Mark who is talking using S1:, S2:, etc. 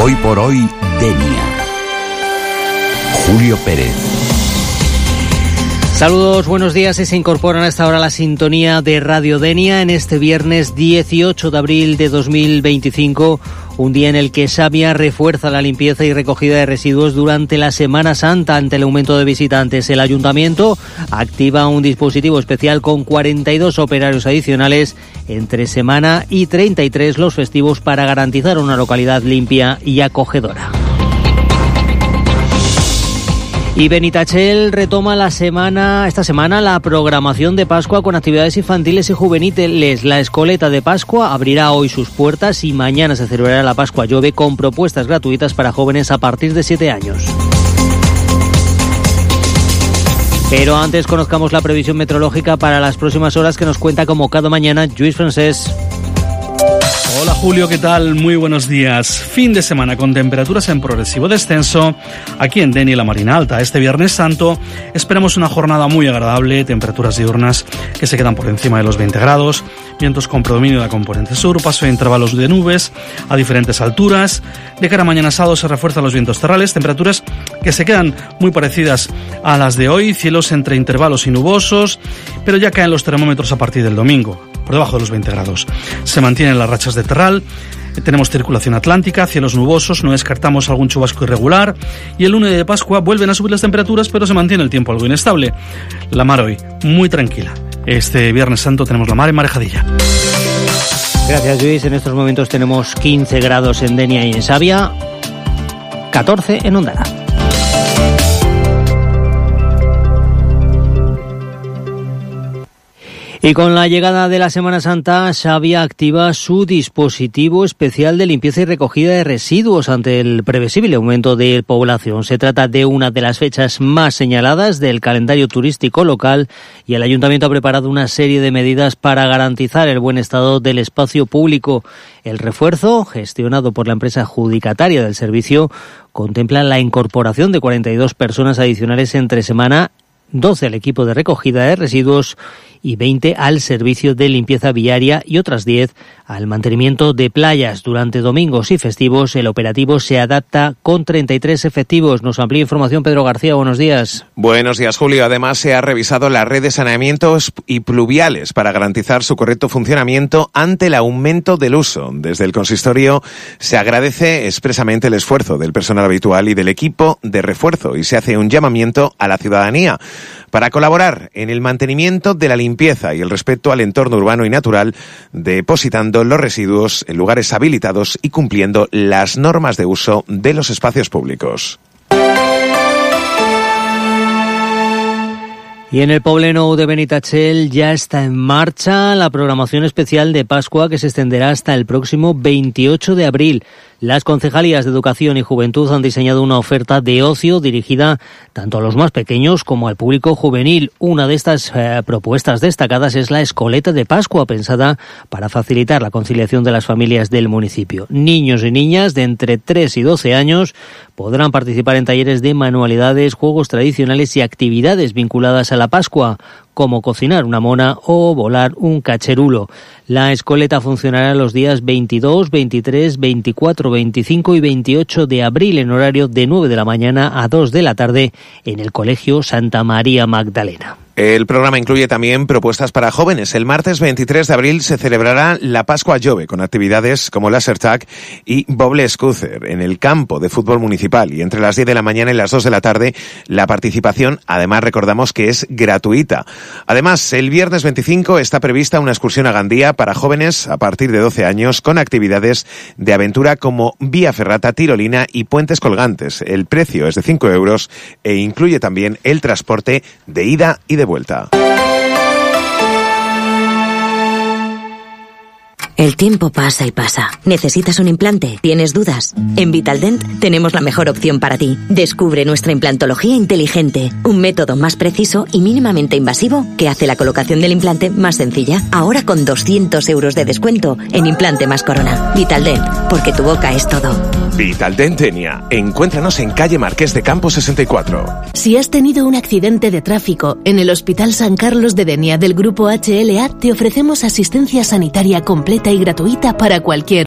S1: Hoy por hoy, Denia. Julio Pérez.
S2: Saludos, buenos días. Se incorporan a esta hora la sintonía de Radio Denia en este viernes 18 de abril de 2025, un día en el que Savia refuerza la limpieza y recogida de residuos durante la Semana Santa ante el aumento de visitantes. El Ayuntamiento activa un dispositivo especial con 42 operarios adicionales entre semana y 33 los festivos para garantizar una localidad limpia y acogedora. Y Benitachell retoma esta semana la programación de Pascua con actividades infantiles y juveniles. La Escoleta de Pascua abrirá hoy sus puertas y mañana se celebrará la Pascua Jove con propuestas gratuitas para jóvenes a partir de 7 años. Pero antes conozcamos la previsión meteorológica para las próximas horas que nos cuenta como cada mañana Lluís Francés.
S3: Hola Julio, ¿qué tal? Muy buenos días. Fin de semana con temperaturas en progresivo descenso aquí en Denia y la Marina Alta. Este Viernes Santo esperamos una jornada muy agradable, temperaturas diurnas que se quedan por encima de los 20 grados, vientos con predominio de la componente sur, paso de intervalos de nubes a diferentes alturas. De cara a mañana sábado se refuerzan los vientos terrales, temperaturas que se quedan muy parecidas a las de hoy, cielos entre intervalos y nubosos, pero ya caen los termómetros a partir del domingo, por debajo de los 20 grados. Se mantienen las rachas de terral, tenemos circulación atlántica, cielos nubosos, no descartamos algún chubasco irregular, y el lunes de Pascua vuelven a subir las temperaturas, pero se mantiene el tiempo algo inestable. La mar hoy muy tranquila. Este Viernes Santo tenemos la mar en Marejadilla.
S2: Gracias, Luis. En estos momentos tenemos 15 grados en Denia y en Savia, 14 en Ondara. Y con la llegada de la Semana Santa, Savia activa su dispositivo especial de limpieza y recogida de residuos ante el previsible aumento de población. Se trata de una de las fechas más señaladas del calendario turístico local y el Ayuntamiento ha preparado una serie de medidas para garantizar el buen estado del espacio público. El refuerzo, gestionado por la empresa adjudicataria del servicio, contempla la incorporación de 42 personas adicionales entre semana, 12 al equipo de recogida de residuos y 20 al servicio de limpieza viaria y otras 10 al mantenimiento de playas. Durante domingos y festivos el operativo se adapta con 33 efectivos. Nos amplía información Pedro García, buenos días.
S4: Buenos días, Julio. Además se ha revisado la red de saneamientos y pluviales para garantizar su correcto funcionamiento ante el aumento del uso. Desde el consistorio se agradece expresamente el esfuerzo del personal habitual y del equipo de refuerzo y se hace un llamamiento a la ciudadanía para colaborar en el mantenimiento de la limpieza y el respeto al entorno urbano y natural, depositando los residuos en lugares habilitados y cumpliendo las normas de uso de los espacios públicos.
S2: Y en el Pobleno de Benitachell ya está en marcha la programación especial de Pascua que se extenderá hasta el próximo 28 de abril. Las concejalías de Educación y Juventud han diseñado una oferta de ocio dirigida tanto a los más pequeños como al público juvenil. Una de estas propuestas destacadas es la Escoleta de Pascua, pensada para facilitar la conciliación de las familias del municipio. Niños y niñas de entre 3 y 12 años podrán participar en talleres de manualidades, juegos tradicionales y actividades vinculadas a la Pascua, como cocinar una mona o volar un cacherulo. La escoleta funcionará los días 22, 23, 24, 25 y 28 de abril en horario de 9 de la mañana a 2 de la tarde en el Colegio Santa María Magdalena.
S4: El programa incluye también propuestas para jóvenes. El martes 23 de abril se celebrará la Pascua Jove con actividades como laser tag y Boble Scooter en el campo de fútbol municipal y entre las 10 de la mañana y las 2 de la tarde la participación, además recordamos que es gratuita. Además, el viernes 25 está prevista una excursión a Gandía para jóvenes a partir de 12 años con actividades de aventura como vía ferrata, tirolina y puentes colgantes. El precio es de 5 euros e incluye también el transporte de ida y de vuelta.
S5: El tiempo pasa y pasa. ¿Necesitas un implante? ¿Tienes dudas? En Vitaldent tenemos la mejor opción para ti. Descubre nuestra implantología inteligente, un método más preciso y mínimamente invasivo que hace la colocación del implante más sencilla. Ahora con 200 euros de descuento en implante más corona. Vitaldent, porque tu boca es todo.
S4: Vitaldent Denia. Encuéntranos en calle Marqués de Campos 64.
S6: Si has tenido un accidente de tráfico en el Hospital San Carlos de Denia del Grupo HLA, te ofrecemos asistencia sanitaria completa y gratuita para cualquier